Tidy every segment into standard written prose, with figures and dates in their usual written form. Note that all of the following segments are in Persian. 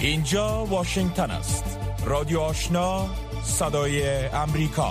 اینجا واشنگتن است. رادیو آشنا، صدای امریکا.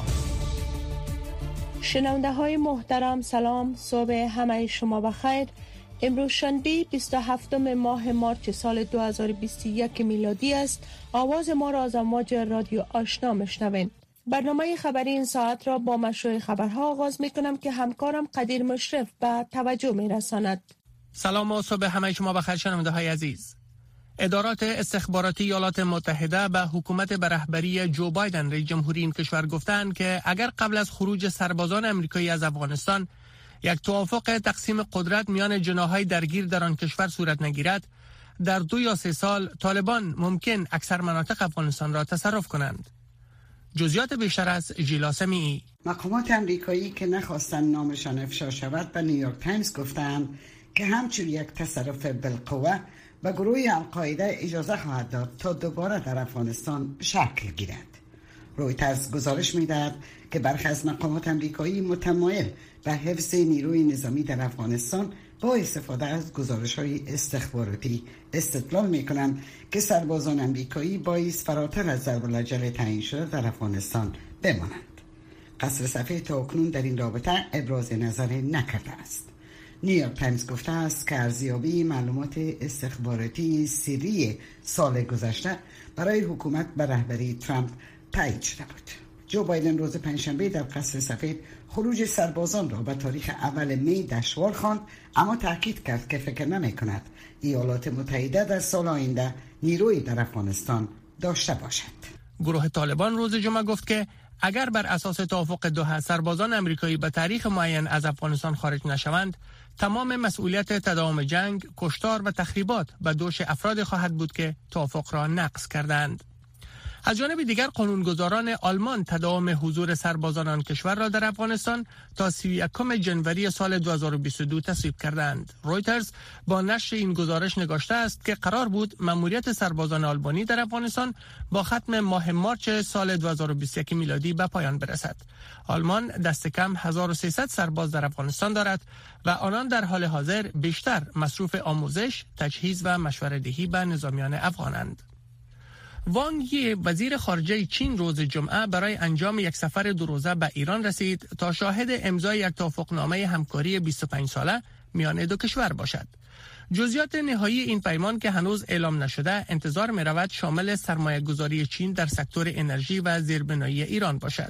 شنونده های محترم سلام، صبح همه شما بخیر. امروز شنبه 27 ماه مارس سال 2021 میلادی است. آواز ما را از امواج رادیو آشنا میشنوین. برنامه خبری این ساعت را با مشروع خبرها آغاز می کنم که همکارم قدیر مشرف به توجه می رساند. سلام و صبح همه شما بخیر شنونده های عزیز. ادارات استخباراتی ایالات متحده به حکومت به رهبری جو بایدن رئیس جمهوری این کشور گفتند که اگر قبل از خروج سربازان آمریکایی از افغانستان یک توافق تقسیم قدرت میان جناح‌های درگیر در آن کشور صورت نگیرد، در 2 یا 3 سال طالبان ممکن اکثر مناطق افغانستان را تصرف کنند. جزئیات بیشتر از ژیلا سمیعی. مقامات آمریکایی که نخواستند نامشان افشا شود به نیویورک تایمز گفتند که همچون یک تصرف بالقوه به گروه القاعده اجازه خواهد داد تا دوباره در افغانستان شکل گیرد. رویترز گزارش می‌دهد که برخی از مقامات آمریکایی متمایل به حفظ نیروی نظامی در افغانستان با استفاده از گزارش‌های استخباراتی استدلال می‌کنند که سربازان آمریکایی بایست فراتر از ضرب الاجل تعیین شده در افغانستان بمانند. قصر سفید تاکنون در این رابطه ابراز نظر نکرده است. نیویورک تایمز گفته است که ارزیابی معلومات استخباراتی سری سال گذشته برای حکومت به رهبری ترامپ تایید شده بود. جو بایدن روز پنجشنبه در قصر سفید خروج سربازان را به تاریخ اول می دشوار خواند، اما تاکید کرد که فکر نمی-کند ایالات متحده در سال آینده نیروی در افغانستان داشته باشد. گروه طالبان روز جمعه گفت که اگر بر اساس توافق دوحه سربازان آمریکایی به تاریخ معین از افغانستان خارج نشوند، تمام مسئولیت تداوم جنگ، کشتار و تخریبات به دوش افراد خواهد بود که توافق را نقض کردند. از جانب دیگر قانونگذاران آلمان تداوم حضور سربازان آن کشور را در افغانستان تا 31 جنوری سال 2022 تصویب کردند. رویترز با نشر این گزارش نگاشته است که قرار بود مأموریت سربازان آلمانی در افغانستان با ختم ماه مارس سال 2021 میلادی به پایان برسد. آلمان دست کم 1300 سرباز در افغانستان دارد و آنان در حال حاضر بیشتر مصروف آموزش، تجهیز و مشوره‌دهی به نظامیان افغانند. وانگ یی وزیر خارجه چین روز جمعه برای انجام یک سفر 2 روزه به ایران رسید تا شاهد امضای یک توافقنامه همکاری 25 ساله میان دو کشور باشد. جزئیات نهایی این پیمان که هنوز اعلام نشده انتظار می رود شامل سرمایه گذاری چین در سکتور انرژی و زیربنایی ایران باشد.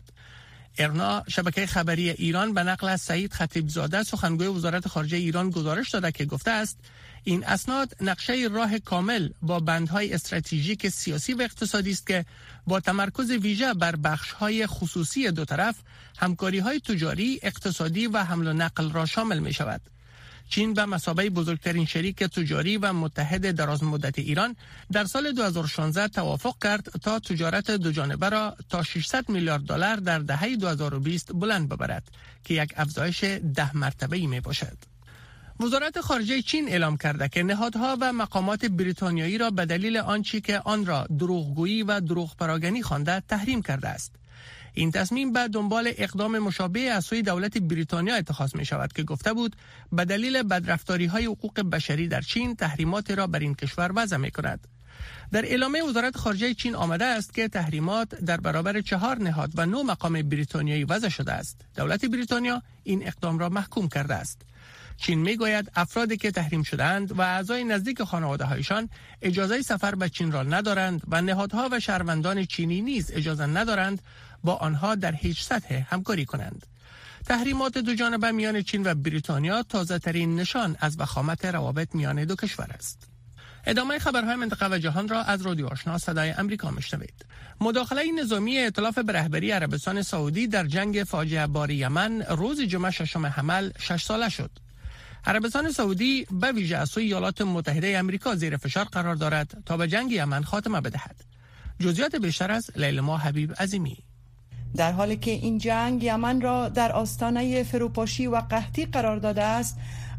ارنا شبکه خبری ایران به نقل از سعید خطیبزاده سخنگوی وزارت خارجه ایران گزارش داده که گفته است این اسناد نقشه راه کامل با بندهای استراتژیک سیاسی و اقتصادی است که با تمرکز ویژه بر بخش‌های خصوصی دو طرف همکاری‌های تجاری، اقتصادی و حمل و نقل را شامل می شود. چین به مثابه بزرگترین شریک تجاری و متحد درازمدت ایران در سال 2016 توافق کرد تا تجارت دو جانبه را تا 600 میلیارد دلار در دهه 2020 بلند ببرد که یک افزایش 10 مرتبه‌ای می باشد. وزارت خارجه چین اعلام کرده که نهادها و مقامات بریتانیایی را به دلیل آنچه که آن را دروغگویی و دروغ پراگنی خوانده تحریم کرده است. این تصمیم به دنبال اقدام مشابه از سوی دولت بریتانیا اتخاذ می شود که گفته بود به دلیل بدرفتاری های حقوق بشری در چین تحریمات را بر این کشور وضع می کند. در اعلامیه وزارت خارجه چین آمده است که تحریمات در برابر 4 نهاد و 9 مقام بریتانیایی وضع شده است. دولت بریتانیا این اقدام را محکوم کرده است. چین میگوید افرادی که تحریم شدند و اعضای نزدیک خانواده هایشان اجازه سفر به چین را ندارند و نهادها و شهروندان چینی نیز اجازه ندارند با آنها در هیچ سطح همکاری کنند. تحریمات دو جانبه میان چین و بریتانیا تازه ترین نشان از وخامت روابط میان دو کشور است. ادامه خبرهای منطقه و جهان را از رادیو آشنا صدای امریکا میشنوید. مداخله نظامی ائتلاف به رهبری عربستان سعودی در جنگ فاجعه بار یمن روز جمعه 6 حمل 6 ساله شد. عربستان سعودی به ویژه از سوی ایالات متحده آمریکا زیر فشار قرار دارد تا به جنگ یمن خاتمه بدهد. جزئیات بیشتر از لیلما حبیب عظیمی. در حالی که این جنگ یمن را در آستانه فروپاشی و قحطی قرار داده است،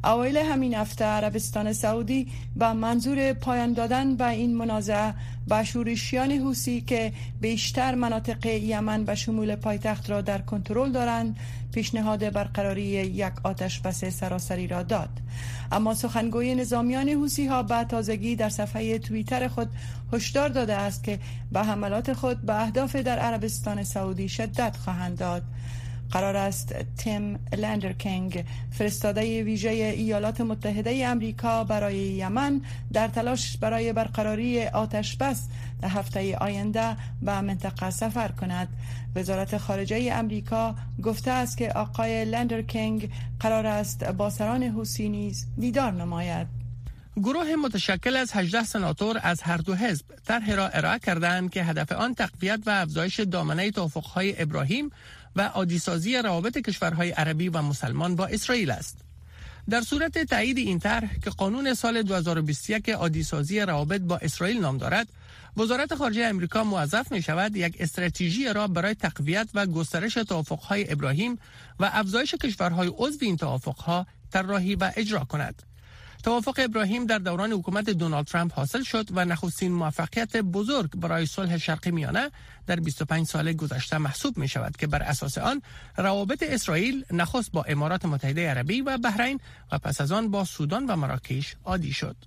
اوایل همین هفته عربستان سعودی با منظور پایان دادن به این منازعه با شورشیان حوثی که بیشتر مناطق یمن به شمول پایتخت را در کنترل دارند پیشنهاد برقراری یک آتش بس سراسری را داد. اما سخنگوی نظامیان حوثی ها به تازگی در صفحه توییتر خود هشدار داده است که به حملات خود به اهداف در عربستان سعودی شدت خواهند داد. قرار است تیم لندرکینگ فرستاده ویژه ایالات متحده امریکا برای یمن در تلاش برای برقراری آتش بس در هفته آینده به منطقه سفر کند. وزارت خارجه امریکا گفته است که آقای لندرکینگ قرار است با سران حوثی نیز دیدار نماید. گروه متشکل از 18 سناتور از هر دو حزب طرحی را ارائه کردند که هدف آن تقویت و افزایش دامنه توافق‌های ابراهیم و عادی‌سازی روابط کشورهای عربی و مسلمان با اسرائیل است. در صورت تایید این طرح که قانون سال 2021 عادی‌سازی روابط با اسرائیل نام دارد، وزارت خارجه امریکا موظف می شود یک استراتژی را برای تقویت و گسترش توافق‌های ابراهیم و افزایش کشورهای عضو این توافق‌ها طراحی و اجرا کند. توافق ابراهیم در دوران حکومت دونالد ترامپ حاصل شد و نخستین موفقیت بزرگ برای صلح شرق میانه در 25 سال گذشته محسوب می شود که بر اساس آن روابط اسرائیل نخست با امارات متحده عربی و بحرین و پس از آن با سودان و مراکش عادی شد.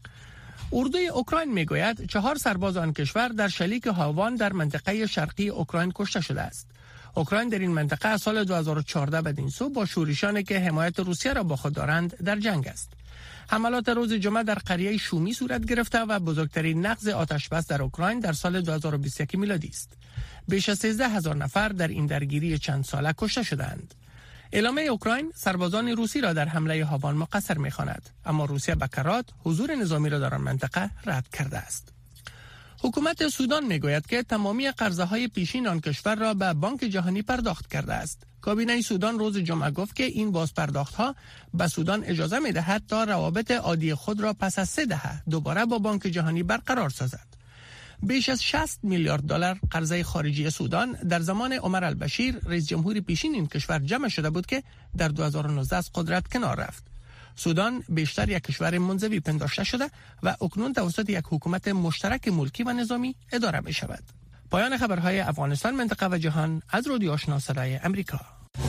اردوی اوکراین می گوید 4 سرباز آن کشور در شلیک هاوان در منطقه شرقی اوکراین کشته شده است. اوکراین در این منطقه از سال 2014 بدین سو با شورشانی که حمایت روسیه را با خود دارند در جنگ است. حملات روز جمعه در قریه شومی صورت گرفته و بزرگترین نقض آتش بس در اوکراین در سال 2021 میلادی است. بیش از 13,000 نفر در این درگیری چند ساله کشته شدند. اعلامیه اوکراین سربازان روسی را در حمله هاوان مقصر می‌خواند، اما روسیه به کرات حضور نظامی را در آن منطقه رد کرده است. حکومت سودان میگوید که تمامی قرضه‌های پیشین آن کشور را به بانک جهانی پرداخت کرده است. کابینه سودان روز جمعه گفت که این بازپرداخت‌ها به سودان اجازه می‌دهد تا روابط عادی خود را پس از 3 دهه دوباره با بانک جهانی برقرار سازد. بیش از 60 میلیارد دلار قرضه خارجی سودان در زمان عمر البشیر رئیس جمهور پیشین این کشور جمع شده بود که در 2019 از قدرت کنار رفت. سودان بیشتر یک کشور منزوی پنداشته شده و اکنون توسط یک حکومت مشترک ملکی و نظامی اداره می شود. پایان خبرهای افغانستان، منطقه و جهان از رادیو آشنا صدای امریکا.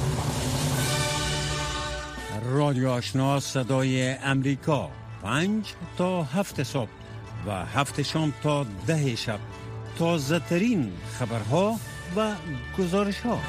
رادیو آشنا صدای امریکا 5 تا 7 صبح و 7 شام تا 10 شب تازه ترین خبرها و گزارش ها.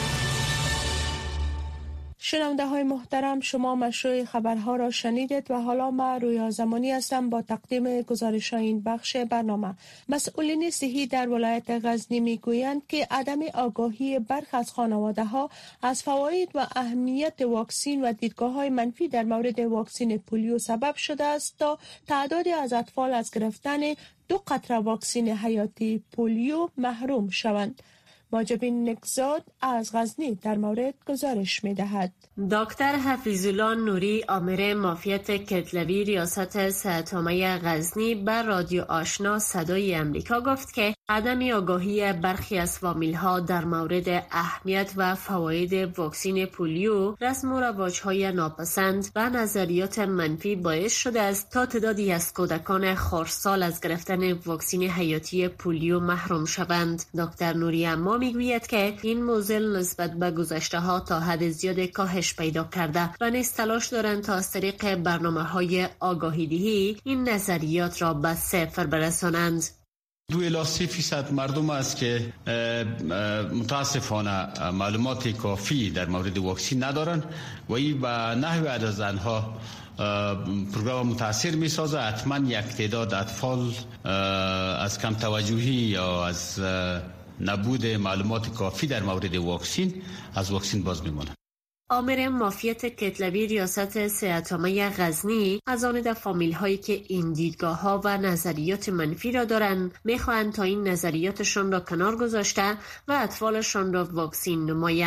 شنونده های محترم، شما مشروع خبرها را شنیدید و حالا من رویا زمانی هستم با تقدیم گزارش این بخش برنامه. مسئولین صحی در ولایت غزنی میگویند که عدم آگاهی برخی از خانواده ها از فواید و اهمیت واکسین و دیدگاه های منفی در مورد واکسین پولیو سبب شده است تا تعدادی از اطفال از گرفتن 2 قطره واکسین حیاتی پولیو محروم شوند. ماجبین نکزاد از غزنی در مورد گزارش می دهد. دکتر حفیظالله نوری آمر معافیت کتلوی ریاست صحت عامه غزنی بر رادیو آشنا صدای امریکا گفت که عدم آگاهی برخی از فامیل‌ها در مورد اهمیت و فواید واکسین پولیو رسم و رواج‌های ناپسند و نظریات منفی باعث شده است تا تعدادی از کودکان خردسال از گرفتن واکسین حیاتی پولیو محروم شوند. دکتر نوری اما میگوید که این موضوع نسبت به گذشته‌ها تا حد زیاد کاهش پیدا کرده و نیز تلاش دارند تا از طریق برنامه‌های آگاهی‌دهی این نظریات را به صفر برسانند. 2% مردم است که متاسفانه معلومات کافی در مورد واکسین ندارند و این به نحو از آنها پروگرام متاثر می سازه. حتما یک تعداد اطفال از کم توجهی یا از نبود معلومات کافی در مورد واکسین از واکسین باز میمونند. آمر معافیت کتلوی ریاست صحت عامه غزنی از آن فامیل هایی که این دیدگاه ها و نظریات منفی را دارند میخواهند تا این نظریاتشان را کنار گذاشته و اطفالشان را واکسین نمایند.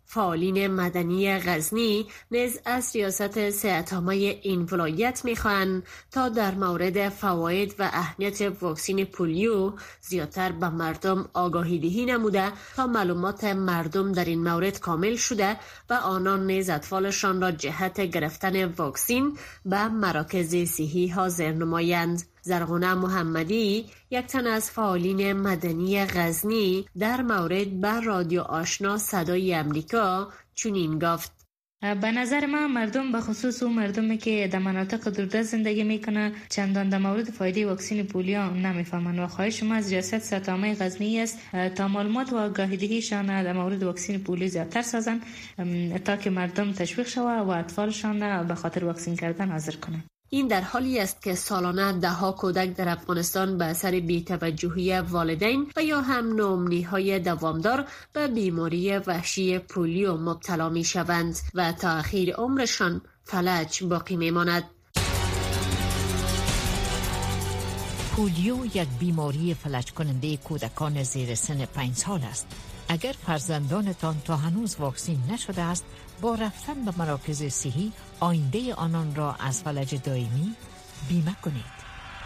فعالین مدنی غزنی نیز از ریاست صحت‌عامه این ولایت می‌خواهند تا در مورد فواید و اهمیت واکسن پولیو زیادتر به مردم آگاهی دهی نموده تا معلومات مردم در این مورد کامل شده و آنان نیز اطفالشان را جهت گرفتن واکسن به مراکز صحی حاضر نمایند. زرغونه محمدی، یک تن از فعالین مدنی غزنی، در مورد به رادیو آشنا صدای امریکا چنین گفت: به نظر من مردم به خصوص اون مردمی که در مناطق دوردست زندگی میکنه چندان در مورد فایده واکسن پولیو نمیفهمن و خواهش ما از ریاست صحت‌عامه غزنی است تا معلومات و آگاهی‌دهیشان در مورد واکسن پولیو زیادتر سازن تا که مردم تشویق شود و اطفالشان به خاطر واکسن کردن حاضر کنند. این در حالی است که سالانه ده‌ها کودک در افغانستان به اثر بی‌توجهی والدین و یا هم ناامیدی‌های دوامدار به بیماری وحشی پولیو مبتلا می‌شوند و تا آخر عمرشان فلج باقی می‌ماند. پولیو یک بیماری فلج کننده کودکان زیر سن 5 سال است. اگر فرزندانتان تا هنوز واکسن نشده است، با رفتن به مراکز صحی آینده آنان را از فلج دائمی بیمه کنید.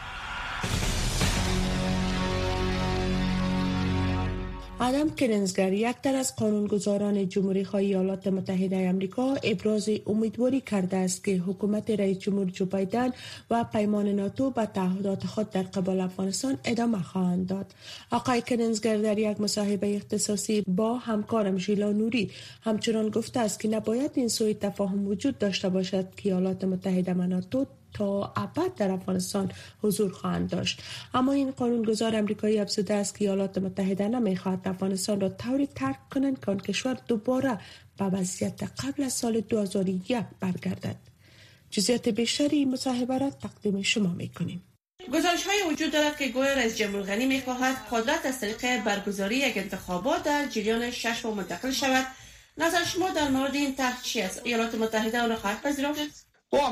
آدم کرنزگر، یک تن از قانونگذاران جمهوری‌خواه ایالات متحده آمریکا، ابراز امیدواری کرده است که حکومت رئیس جمهور جو بایدن و پیمان ناتو به تعهدات خود در قبال افغانستان ادامه خواهند داد. آقای کرنزگر در یک مصاحبه اختصاصی با همکارم ژیلا نوری همچنان گفته است که نباید این سوء تفاهم وجود داشته باشد که ایالات متحده و ناتو تا ابد در افغانستان حضور خواهند داشت. اما این قانونگذار امریکایی افزوده است که ایالات متحده نمیخواهد افغانستان را طوری ترک کنند که آن کشور دوباره به وضعیت قبل از سال 2001 برگردد. جزئیات بیشتری این مصاحبه را تقدیم شما میکنیم. گزارش‌های وجود دارد که گویا رئیس جمهور غنی می‌خواهد قدرت از طریق برگزاری یک انتخابات در جریان 6 ماه منتقل شود. نظر شما در مورد این طرح چی است؟ ایالات متحده آن را خواهد پذیرفت؟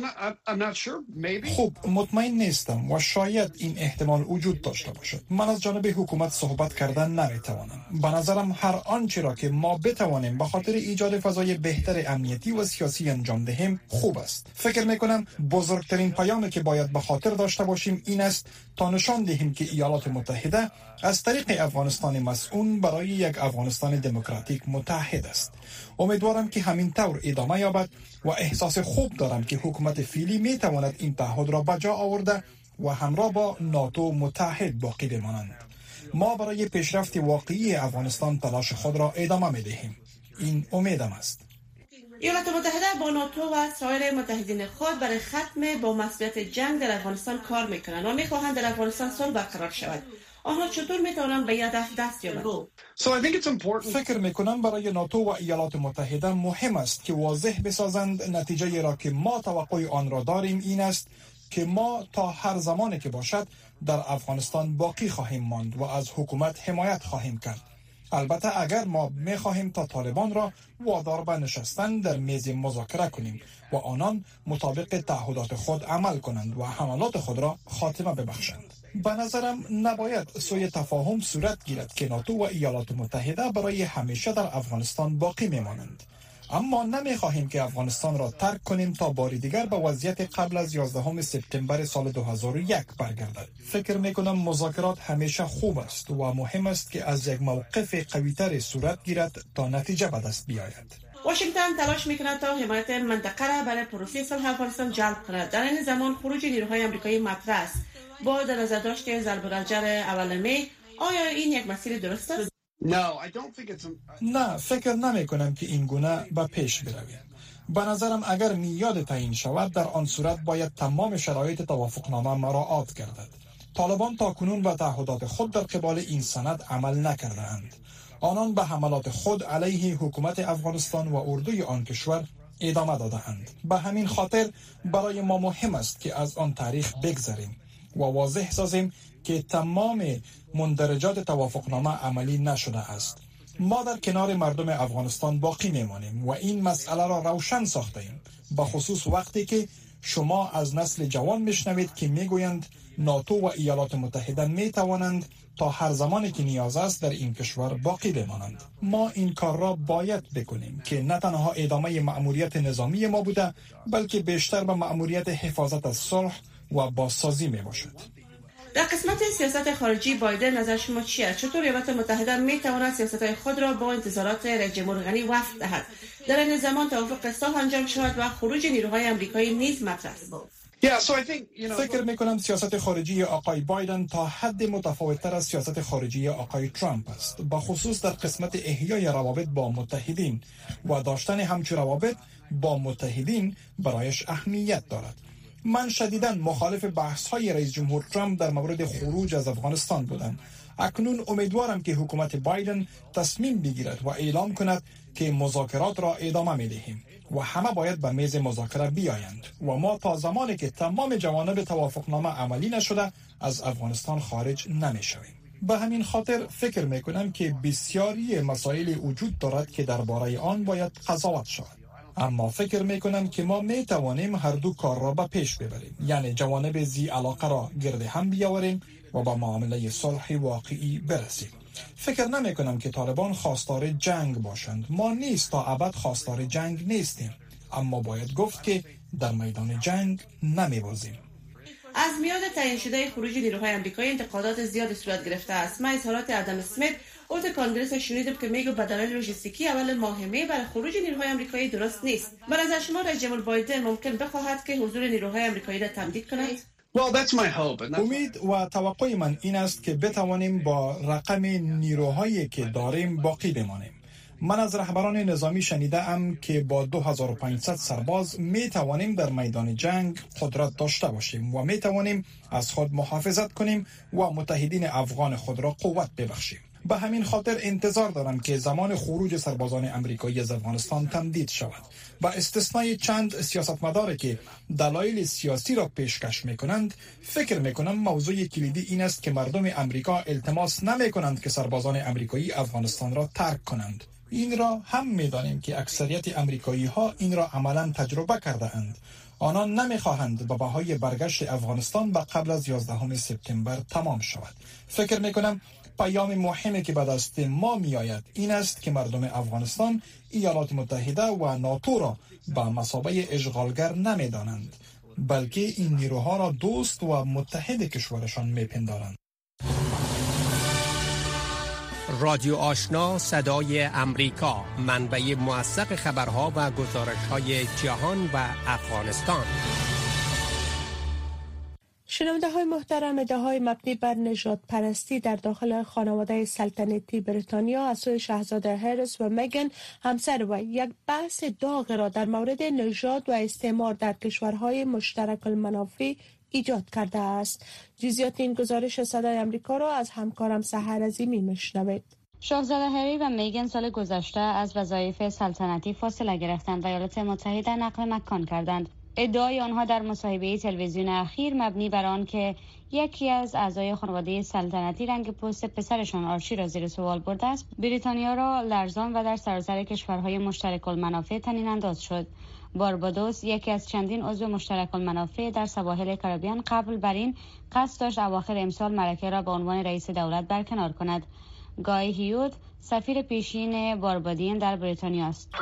خب مطمئن نیستم و شاید این احتمال وجود داشته باشد. من از جانب حکومت صحبت کردن نمیتوانم. به نظرم هر آنچه را که ما بتوانیم به خاطر ایجاد فضای بهتر امنیتی و سیاسی انجام دهیم خوب است. فکر میکنم بزرگترین پیامی که باید به خاطر داشته باشیم این است تا نشان دهیم که ایالات متحده از طریق افغانستان مسئول برای یک افغانستان دموکراتیک متحد است. امیدوارم که همین طور ادامه یابد و احساس خوب دارم که حکومت فعلی می تواند این تعهد را بجا آورده و همراه با ناتو متحد باقی بمانند. ما برای پیشرفت واقعی افغانستان تلاش خود را ادامه می دهیم. این امیدم است. ایالات متحده با ناتو و سایر متحدین خود برای ختم با مسئولیت جنگ در افغانستان کار میکنند و میخواهند در افغانستان صلح برقرار شود. آنها چطور میتوانند به هدف دست یابند؟ فکر میکنم برای ناتو و ایالات متحده مهم است که واضح بسازند نتیجه را که ما توقع آن را داریم این است که ما تا هر زمانی که باشد در افغانستان باقی خواهیم ماند و از حکومت حمایت خواهیم کرد. البته اگر ما میخواهیم تا طالبان را وادار به نشستن در میز مذاکره کنیم و آنان مطابق تعهدات خود عمل کنند و حملات خود را خاتمه ببخشند. به نظرم نباید سوء تفاهم صورت گیرد که ناتو و ایالات متحده برای همیشه در افغانستان باقی میمانند. اما نمیخواهیم که افغانستان را ترک کنیم تا بار دیگر به وضعیت قبل از 11 سپتامبر سال 2001 برگردد. فکر میکنم مذاکرات همیشه خوب است و مهم است که از یک موقف قوی‌تر صورت گیرد تا نتیجه به دست بیاید. واشنگتن تلاش میکند تا حمایت منطقه را برای پروسه صلح افغانستان جلب کند. در این زمان خروج نیروهای آمریکایی مطرح است. با در نظر داشت ضرب الرجل اول می، آیا این یک مسیر درست است؟ نه، فکر نمی کنم که این گونه به پیش بروید. به نظرم اگر میاد تعیین شود در آن صورت باید تمام شرایط توافقنامه مراعات گردد. طالبان تاکنون به تعهدات خود در قبال این سند عمل نکرده‌اند. آنان به حملات خود علیه حکومت افغانستان و اردوی آن کشور ادامه داده‌اند. به همین خاطر برای ما مهم است که از آن تاریخ بگذریم و واضح سازیم که تمام مندرجات توافقنامه عملی نشده است. ما در کنار مردم افغانستان باقی میمانیم و این مسئله را روشن ساختیم، به خصوص وقتی که شما از نسل جوان میشنوید که میگویند ناتو و ایالات متحده میتوانند تا هر زمانی که نیاز است در این کشور باقی بمانند. ما این کار را باید بکنیم که نه تنها ادامه مأموریت نظامی ما بوده، بلکه بیشتر به مأموریت حفاظت از صلح و بازسازی می باشد. در قسمت سیاست خارجی بایدن نظر شما چی است؟ چطور ایالات متحده می تواند سیاست‌های خود را با انتظارات رئیس جمهور غنی وفق دهد؟ در این زمان توافق صلح انجام شود و خروج نیروهای آمریکایی نیز مطرح است. فکر میکنم سیاست خارجی آقای بایدن تا حد متفاوت‌تر از سیاست خارجی آقای ترامپ است، با خصوص در قسمت احیای روابط با متحدین و داشتن همچون روابط با متحدین برایش اهمیت دارد. من شدیداً مخالف بحث‌های رئیس جمهور ترامپ در مورد خروج از افغانستان بودم. اکنون امیدوارم که حکومت بایدن تصمیم بگیرد و اعلام کند که مذاکرات را ادامه می‌دهیم و همه باید به میز مذاکره بیایند و ما تا زمانی که تمام جوانب توافقنامه عملی نشده از افغانستان خارج نمی‌شویم. به همین خاطر فکر می‌کنم که بسیاری مسائل وجود دارد که درباره آن باید قضاوت شود. اما فکر میکنم که ما میتوانیم هر دو کار را به پیش ببریم، یعنی جوانب ذی علاقه را گرد هم بیاوریم و به معامله صلح واقعی برسیم. فکر نمی کنم که طالبان خواستار جنگ باشند. ما نیست تا ابد خواستار جنگ نیستیم، اما باید گفت که در میدان جنگ نمی‌بازیم. از میاد تعیین شده خروج نیروهای آمریکایی انتقادات زیاد صورت گرفته است. من اظهارات ادم اسمیت عضو کانگرس شنیدم که میگه به دلایل لوجستیکی اول ماه می برای خروج نیروهای آمریکایی درست نیست. به نظر شما رئیس جمهور بایدن ممکن بخواهد که حضور نیروهای آمریکایی را تمدید کند؟ امید و توقع من این است که بتوانیم با رقم نیروهایی که داریم باقی بمانیم. من از رهبران نظامی شنیده ام که با 2500 سرباز می توانیم در میدان جنگ قدرت داشته باشیم و می توانیم از خود محافظت کنیم و متحدین افغان خود را قوت ببخشیم. به همین خاطر انتظار دارم که زمان خروج سربازان آمریکایی از افغانستان تمدید شود. با استثنای چند سیاستمداری که دلایل سیاسی را پیشکش میکنند، فکر میکنم موضوع کلیدی این است که مردم آمریکا التماس نمیکنند که سربازان آمریکایی افغانستان را ترک کنند. این را هم میدانیم که اکثریت آمریکایی ها این را عملا تجربه کرده اند. آنان نمیخواهند به بهای برگشت افغانستان به قبل از 11 سپتامبر تمام شود. فکر میکنم پیام مهمی که به دست ما می آید این است که مردم افغانستان ایالات متحده و ناتو را به مثابه اشغالگر نمی دانند، بلکه این نیروها را دوست و متحد کشورشان می پندارند. رادیو آشنا صدای امریکا، منبع موثق خبرها و گزارش‌های جهان و افغانستان. شنونده های محترم، ادعاهای مبنی بر نژاد پرستی در داخل خانواده سلطنتی بریتانیا از سوی شاهزاده هریس و مگن همسر و یک بحث داغ را در مورد نژاد و استعمار در کشورهای مشترک المنافع ایجاد کرده است. جزئیات این گزارش صدای امریکا را از همکارم سحر عظیمی میشنوید. شاهزاده هری و میگن سال گذشته از وظایف سلطنتی فاصله گرفتند و ایالات متحده نقل مکان کردند. ادعای آنها در مصاحبه تلویزیون اخیر مبنی بر آن که یکی از اعضای خانواده سلطنتی رنگ پوست پسرشان آرچی را زیر سوال برده است، بریتانیا را لرزان و در سراسر کشورهای مشترک المنافع طنین انداز شد. باربادوس، یکی از چندین عضو مشترک المنافع در سواحل کرائیبیان، قبل بر این قصد داشت اواخر امسال ملکه را به عنوان رئیس دولت برکنار کند. گای هیوت، سفیر پیشین باربادیین در بریتانیا است.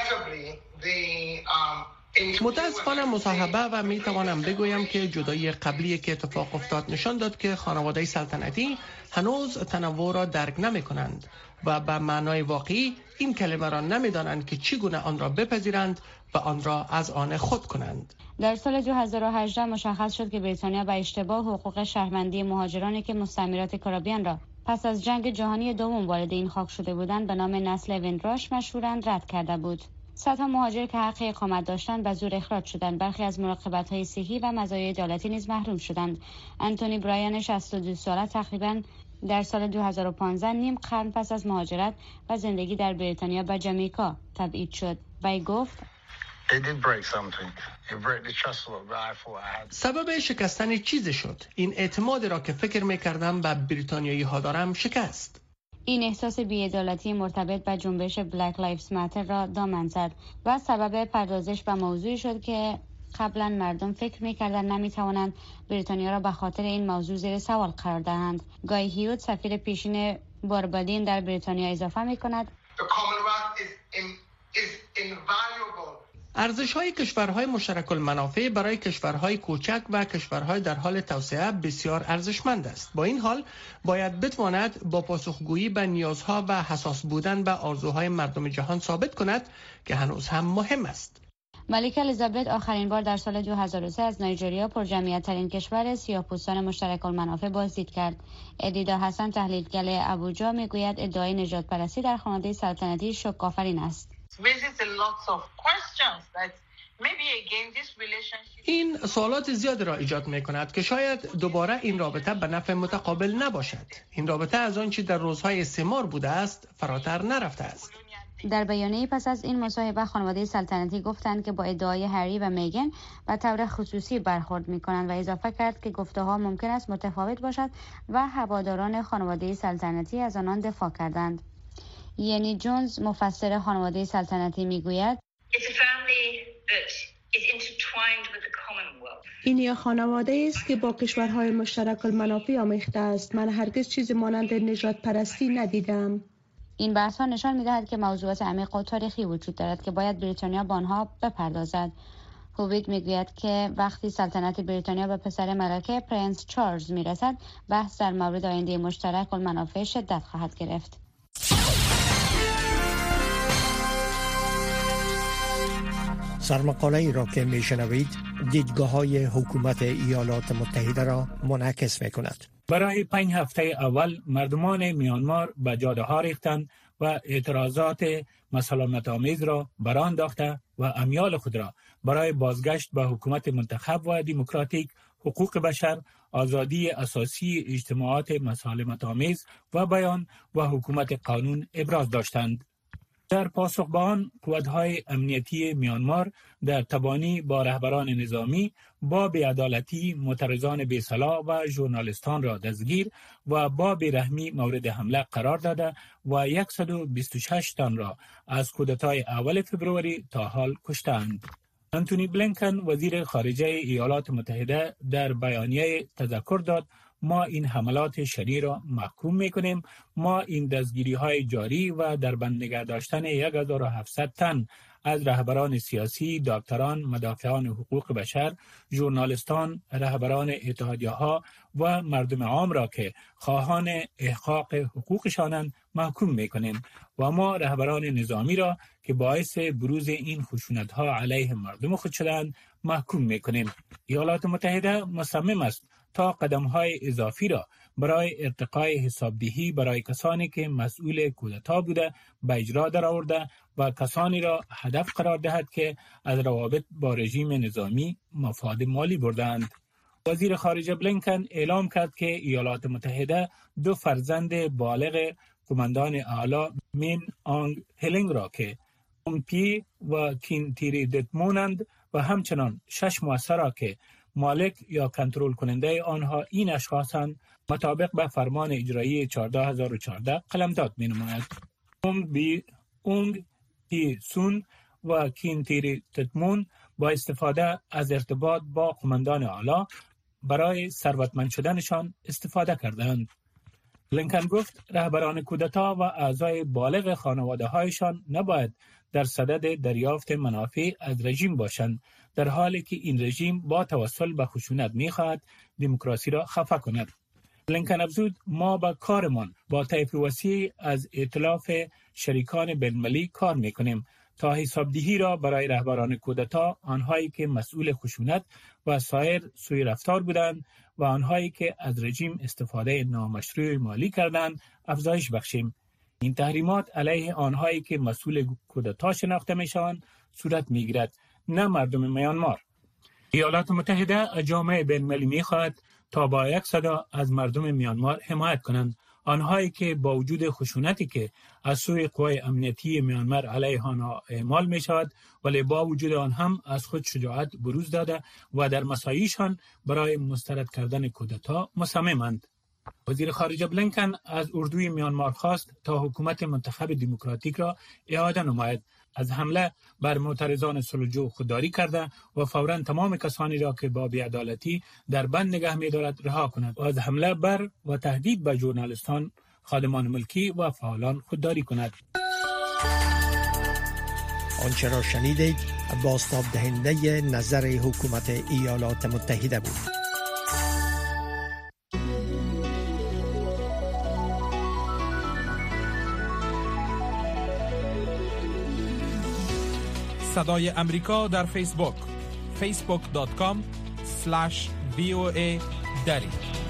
متاسفانه مصاحبه و می توانم بگویم که جدایی قبلی که اتفاق افتاد نشان داد که خانواده سلطنتی هنوز تنوع را درک نمی کنند و به معنای واقعی این کلمه را نمی دانند که چگونه آن را بپذیرند و آن را از آن خود کنند. در سال 2018 مشخص شد که بریتانیا به اشتباه حقوق شهروندی مهاجرانی که مستعمرات کرائیبیان را پس از جنگ جهانی دوم وارد این خاک شده بودند به نام نسل ویندراش مشهورند رد کرده بود. صدها مهاجر که حق اقامت داشتند به زور اخراج شدند. برخی از مراقبت‌های صحی و مزایای دولتی نیز محروم شدند. انتونی برایان 62 ساله تقریباً در سال 2015 نیم قرن پس از مهاجرت و زندگی در بریتانیا به جامیکا تبعید شد. وی گفت سبب شکستن چیز شد. این اعتماد را که فکر می‌کردم به بریتانیایی ها دارم شکست. این احساس بی‌عدالتی مرتبط به جنبش بلک لایفز ماتر را دامن زد و سبب پردازش به موضوعی شد که قبلا مردم فکر می‌کردند نمی‌توانند بریتانیا را به خاطر این موضوع زیر سوال قرار دهند. گای هیوت سفیر پیشین باربادین در بریتانیا اضافه می‌کند ارزش‌های کشورهای مشترک المنافع برای کشورهای کوچک و کشورهای در حال توسعه بسیار ارزشمند است. با این حال باید بتواند با پاسخگویی به نیازها و حساس بودن به آرزوهای مردم جهان ثابت کند که هنوز هم مهم است. ملکه الیزابت آخرین بار در سال 2003 از نایجریا پرجمعیت ترین کشور سیاه‌پوستان مشترک المنافع بازدید کرد. ادیدا حسن تحلیلگر ابوجا میگوید ادعای نجات پرستی در خانواده سلطنتی شوک‌آفرین است. این سوالات زیاد را ایجاد می کند که شاید دوباره این رابطه به نفع متقابل نباشد. این رابطه از آنچه در روزهای استعمار بوده است فراتر نرفته است. در بیانیه پس از این مصاحبه خانواده سلطنتی گفتند که با ادعای هری و میگن به طور خصوصی برخورد می کنند و اضافه کرد که گفته‌ها ممکن است متفاوت باشد و هواداران خانواده سلطنتی از آنان دفاع کردند. ینی جونز مفسر خانواده سلطنتی میگوید این یک خانواده است که با کشورهای مشترک المنافع آمیخته است. من هرگز چیزی مانند نجات پرستی ندیدم. این بحث ها نشان می‌دهد که موضوعات عمیق و تاریخی وجود دارد که باید بریتانیا با آنها بپردازد. هویت میگوید که وقتی سلطنت بریتانیا به پسر ملکه پرنس چارلز میرسد بحث در مورد آینده مشترک المنافع شدت خواهد گرفت. سرمقاله ای را که میشنوید دیدگاه‌های حکومت ایالات متحده را منعکس می‌کند. برای 5 هفته اول مردمان میانمار به جاده‌ها ریختند و اعتراضات مسالمت‌آمیز را برانداخته و امیال خود را برای بازگشت به حکومت منتخب و دموکراتیک، حقوق بشر، آزادی اساسی اجتماعات مسالمت‌آمیز و بیان و حکومت قانون ابراز داشتند. در پاسخ به آن، قوت‌های امنیتی میانمار در تبانی با رهبران نظامی با بی‌عدالتی معترضان بی‌صلاح و ژورنالیستان را دستگیر و با بی‌رحمی مورد حمله قرار داده و 126 تن را از کودتای اول فوریه تا حال کشتند. انتونی بلینکن وزیر خارجه ایالات متحده در بیانیه تذکر داد ما این حملات شریر را محکوم می‌کنیم. ما این دستگیری‌های جاری و در بند نگه داشتن 1700 تن از رهبران سیاسی، دکتران، مدافعان حقوق بشر، ژورنالیستان، رهبران اتحادیه‌ها و مردم عام را که خواهان احقاق حقوقشانند محکوم می‌کنیم و ما رهبران نظامی را که باعث بروز این خشونت‌ها علیه مردم خود شدند محکوم می‌کنیم. ایالات متحده مصمم است تا قدم‌های اضافی را برای ارتقای حسابدهی برای کسانی که مسئول کودتا بوده به اجرا درآورده و کسانی را هدف قرار دهد که از روابط با رژیم نظامی مفاد مالی بردند. وزیر خارجه بلینکن اعلام کرد که ایالات متحده 2 فرزند بالغ قماندان اعلی مین آنگ هلینگ را که پی و کین تیری دتمونند و همچنان 6 مؤسسه را که مالک یا کنترل کننده آنها این اشخاصند مطابق به فرمان اجرایی 14014 قلمداد می‌نماید. اونگ تی سون و کین تیری تتمون با استفاده از ارتباط با قماندان اعلی برای ثروتمند شدنشان استفاده کردند. بلینکن گفت رهبران کودتا و اعضای بالغ خانواده‌هایشان نباید در صدد دریافت منافع از رژیم باشند، در حالی که این رژیم با توسل به خشونت می‌خواهد دموکراسی را خفه کند. بلینکن افزود ما با کارمان با طیف وسیع از ائتلاف شریکان بین‌المللی کار می‌کنیم تا حسابدهی را برای رهبران کودتا، آنهایی که مسئول خشونت و سایر سوء رفتار بودند و آنهایی که از رژیم استفاده نامشروع مالی کردند افزایش بخشیم. این تحریمات علیه آنهایی که مسئول کودتا شناخته میشوند صورت میگیرد، نه مردم میانمار. ایالات متحده از جامعه بین‌المللی میخواهد تا با یک صدا از مردم میانمار حمایت کنند، آنهایی که با وجود خشونتی که از سوی قوای امنیتی میانمار علیه آنها اعمال می شود ولی با وجود آن هم از خود شجاعت بروز داده و در مساعیشان برای مسترد کردن کودتا مصممند. وزیر خارجه بلینکن از اردوی میانمار خواست تا حکومت منتخب دموکراتیک را اعاده نماید از حمله بر معترضان صلح‌جو خودداری کرده و فوراً تمام کسانی را که با بی‌عدالتی در بند نگه می‌دارد رها کند و از حمله بر و تهدید به ژورنالیستان، خادمان ملکی و فعالان خودداری کند. آنچه را شنیدید بازتاب دهنده نظر حکومت ایالات متحده بود. صدای امریکا در فیسبوک facebook.com/VOA دری.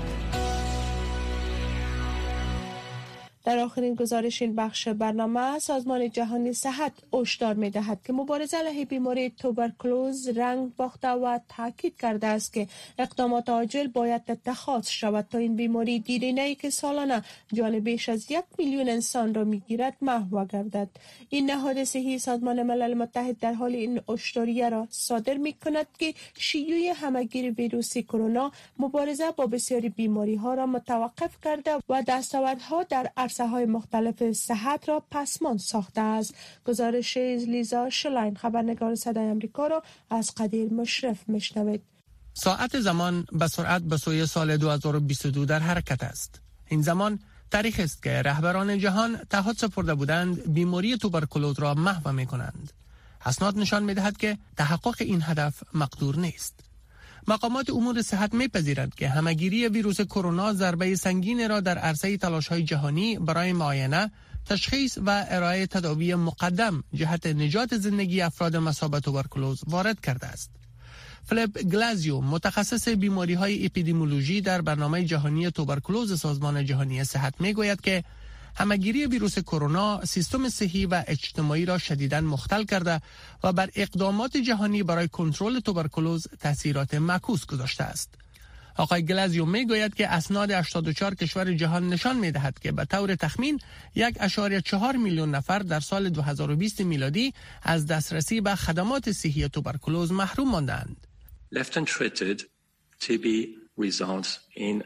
در آخرین گزارش این بخش برنامه، سازمان جهانی صحت هشدار می‌دهد که مبارزه علیه بیماری توبرکلوز رنگ باخته و تاکید کرده است که اقدامات عاجل باید اتخاذ شود تا این بیماری دیرینه‌ای که سالانه جان بیش از 1 میلیون انسان را می‌گیرد محو گردد. این نهاد صحی سازمان ملل متحد در حال این هشداریه را صادر می‌کند که شیوع همه‌گیر ویروس کرونا مبارزه با بسیاری بیماری‌ها را متوقف کرده و دستاوردها در عرصه‌های مختلف صحت را پسمان ساخته است. گزارش لیزا شلاین، خبرنگار صدای آمریکا، را از قدیر مشرف میشنوید. ساعت زمان به سرعت به سوی سال 2022 در حرکت است. این زمان تاریخ است که رهبران جهان تعهد سپرده بودند بیماری توبرکلوز را محو می‌کنند. اسناد نشان می‌دهد که تحقق این هدف مقدور نیست. مقامات امور صحت می‌پذیرند که همه‌گیری ویروس کرونا ضربه سنگین را در عرصه تلاش‌های جهانی برای معاینه، تشخیص و ارائه تداوی مقدم جهت نجات زندگی افراد مصاب به توبرکلوز وارد کرده است. فلیپ گلازیو، متخصص بیماری‌های اپیدمیولوژی در برنامه جهانی توبرکلوز سازمان جهانی صحت می‌گوید که همه‌گیری ویروس کرونا سیستم صحی و اجتماعی را شدیداً مختل کرده و بر اقدامات جهانی برای کنترل توبرکلوز تاثیرات معکوس گذاشته است. آقای گلازیو میگوید که اسناد 84 کشور جهان نشان می‌دهد که به طور تخمین 1.4 میلیون نفر در سال 2020 میلادی از دسترسی به خدمات صحی توبرکلوز محروم ماندند. Left untreated, TB results in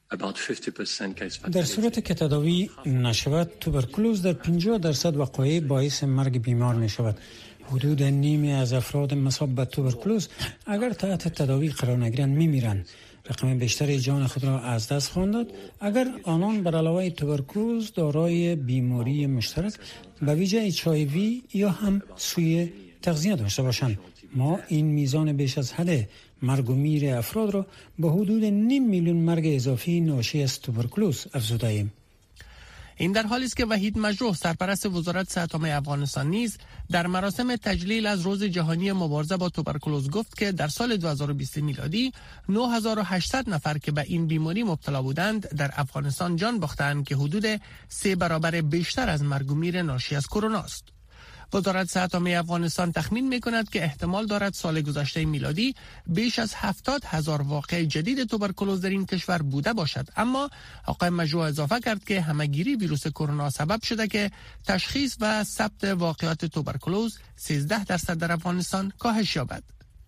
در صورت که تداوی نشود، توبرکلوز در 50% وقایع باعث مرگ بیمار می شود. حدود نیمی از افراد مصاب به توبرکلوز اگر تحت تداوی قرار نگیرند می میرند. رقم بیشتری جان خود را از دست خواهند داد اگر آنان بر علاوه توبرکلوز دارای بیماری مشترک به ویژه HIV یا هم سوء تغذیه داشته باشند. ما این میزان بیش از حد مرگ و میر افراد را به حدود 5 میلیون مرگ اضافی ناشی از توبرکلوز افزوده ایم. این در حالی است که وحید مجروح، سرپرست وزارت صحت عامه افغانستان، نیز در مراسم تجلیل از روز جهانی مبارزه با توبرکلوز گفت که در سال 2020 میلادی 9800 نفر که به این بیماری مبتلا بودند در افغانستان جان باختند که حدود 3 برابر بیشتر از مرگ و میر ناشی از کرونا است. وزارت صحت عامه افغانستان تخمین می‌کند که احتمال دارد سال گذشته میلادی بیش از 70,000 واقعه جدید توبرکلوز در این کشور بوده باشد. اما آقای مجروح اضافه کرد که همه‌گیری ویروس کرونا سبب شده که تشخیص و ثبت واقعات توبرکلوز 13% در افغانستان کاهش یابد.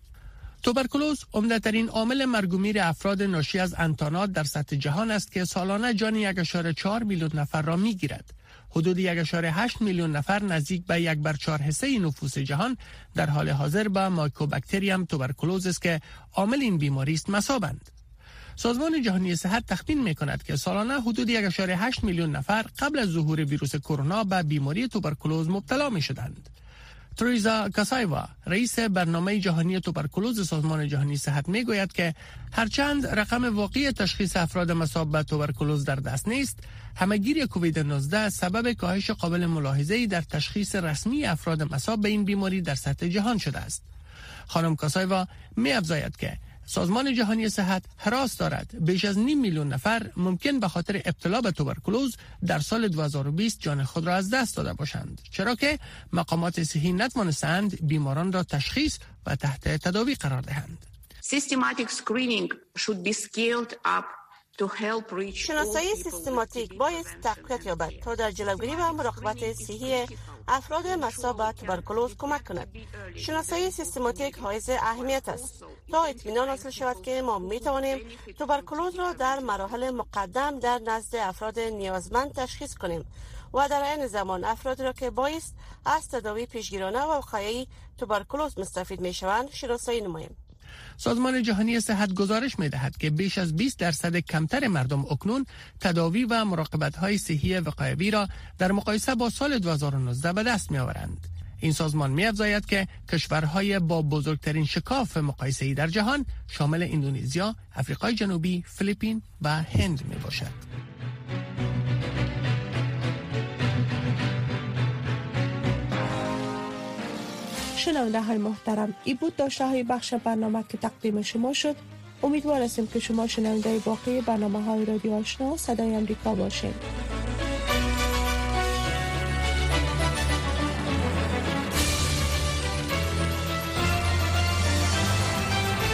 توبرکلوز عمده‌ترین عامل مرگ و میر افراد ناشی از انتانات در سطح جهان است که سالانه جان 1.4 میلیون نفر را می‌گیرد. حدود 1.8 میلیون نفر، نزدیک به 1/4 حصه نفوس جهان، در حال حاضر با مایکوباکتریوم توبرکلوز است که عامل این بیماری است مصابند. سازمان جهانی صحت تخمین می‌کند که سالانه حدود 1.8 میلیون نفر قبل از ظهور ویروس کرونا به بیماری توبرکلوز مبتلا می‌شدند. تریزا کاسایوا، رئیس برنامه جهانی توبرکلوز سازمان جهانی صحت میگوید که هرچند رقم واقعی تشخیص افراد مصاب به توبرکلوز در دست نیست، همه‌گیری کووید 19 سبب کاهش قابل ملاحظه‌ای در تشخیص رسمی افراد مصاب به این بیماری در سطح جهان شده است. خانم کاسایوا می‌افزاید که سازمان جهانی صحت هراس دارد بیش از 5 میلیون نفر ممکن به خاطر ابتلا به توبرکلوز در سال 2020 جان خود را از دست داده باشند، چرا که مقامات صحی نتوانستند بیماران را تشخیص و تحت تداوی قرار دهند. Systematic screening should be scaled up to help reach. شناسایی سیستماتیک باید تقویت یابد تا در جلوگیری و مراقبت صحی افراد مصاب به توبرکلوز کمک کند. شناسایی سیستماتیک حائز اهمیت است تا اطمینان حاصل شود که ما می توانیم توبرکلوز را در مراحل مقدم در نزد افراد نیازمند تشخیص کنیم و در عین زمان افرادی را که بایست از تداوی پیشگیرانه و وقایعی توبرکولوز مستفید میشوند شناسایی نماییم. سازمان جهانی صحت گزارش می‌دهد که بیش از 20% کمتر مردم اکنون تداوی و مراقبت‌های صحی وقایوی را در مقایسه با سال 2019 به دست می‌آورند. این سازمان می‌افزاید که کشورهای با بزرگترین شکاف مقایسه‌ای در جهان شامل اندونزیا، آفریقای جنوبی، فیلیپین و هند میباشد. شنونده های محترم، ای بود داشته های بخش برنامه که تقدیم شما شد. امیدوار هستیم که شما شنونده باقی برنامه های رادیو آشنا صدای امریکا باشید.